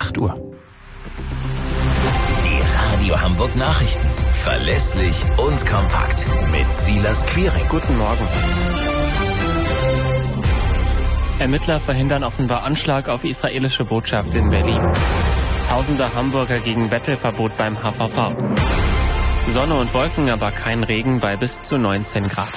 8 Uhr. Die Radio Hamburg Nachrichten. Verlässlich und kompakt. Mit Silas Quiring. Guten Morgen. Ermittler verhindern offenbar Anschlag auf israelische Botschaft in Berlin. Tausende Hamburger gegen Bettelverbot beim HVV. Sonne und Wolken, aber kein Regen bei bis zu 19 Grad.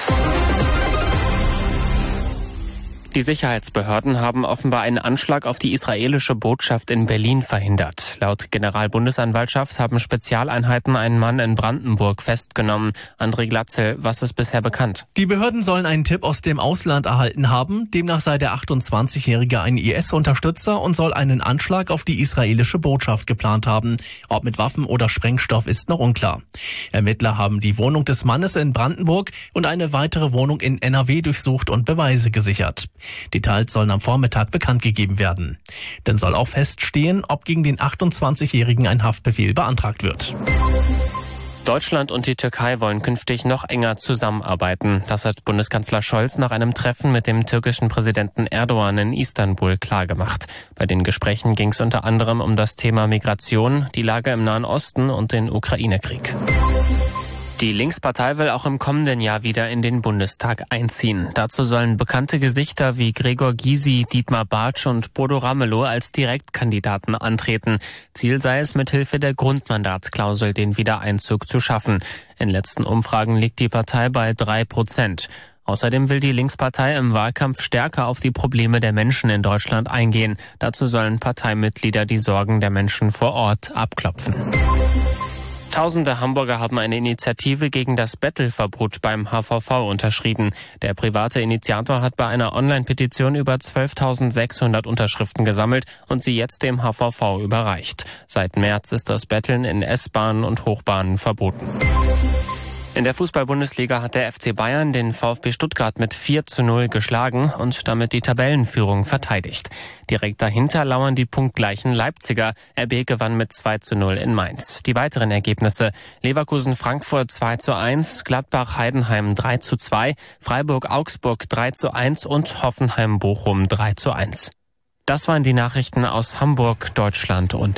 Die Sicherheitsbehörden haben offenbar einen Anschlag auf die israelische Botschaft in Berlin verhindert. Laut Generalbundesanwaltschaft haben Spezialeinheiten einen Mann in Brandenburg festgenommen. André Glatzel, was ist bisher bekannt? Die Behörden sollen einen Tipp aus dem Ausland erhalten haben. Demnach sei der 28-Jährige ein IS-Unterstützer und soll einen Anschlag auf die israelische Botschaft geplant haben. Ob mit Waffen oder Sprengstoff ist noch unklar. Ermittler haben die Wohnung des Mannes in Brandenburg und eine weitere Wohnung in NRW durchsucht und Beweise gesichert. Details sollen am Vormittag bekannt gegeben werden. Dann soll auch feststehen, ob gegen den 28-Jährigen ein Haftbefehl beantragt wird. Deutschland und die Türkei wollen künftig noch enger zusammenarbeiten. Das hat Bundeskanzler Scholz nach einem Treffen mit dem türkischen Präsidenten Erdogan in Istanbul klargemacht. Bei den Gesprächen ging es unter anderem um das Thema Migration, die Lage im Nahen Osten und den Ukraine-Krieg. Die Linkspartei will auch im kommenden Jahr wieder in den Bundestag einziehen. Dazu sollen bekannte Gesichter wie Gregor Gysi, Dietmar Bartsch und Bodo Ramelow als Direktkandidaten antreten. Ziel sei es, mithilfe der Grundmandatsklausel den Wiedereinzug zu schaffen. In letzten Umfragen liegt die Partei bei 3%. Außerdem will die Linkspartei im Wahlkampf stärker auf die Probleme der Menschen in Deutschland eingehen. Dazu sollen Parteimitglieder die Sorgen der Menschen vor Ort abklopfen. Tausende Hamburger haben eine Initiative gegen das Bettelverbot beim HVV unterschrieben. Der private Initiator hat bei einer Online-Petition über 12.600 Unterschriften gesammelt und sie jetzt dem HVV überreicht. Seit März ist das Betteln in S-Bahnen und Hochbahnen verboten. In der Fußball-Bundesliga hat der FC Bayern den VfB Stuttgart mit 4:0 geschlagen und damit die Tabellenführung verteidigt. Direkt dahinter lauern die punktgleichen Leipziger. RB gewann mit 2:0 in Mainz. Die weiteren Ergebnisse: Leverkusen-Frankfurt 2:1, Gladbach-Heidenheim 3:2, Freiburg-Augsburg 3:1 und Hoffenheim-Bochum 3:1. Das waren die Nachrichten aus Hamburg, Deutschland und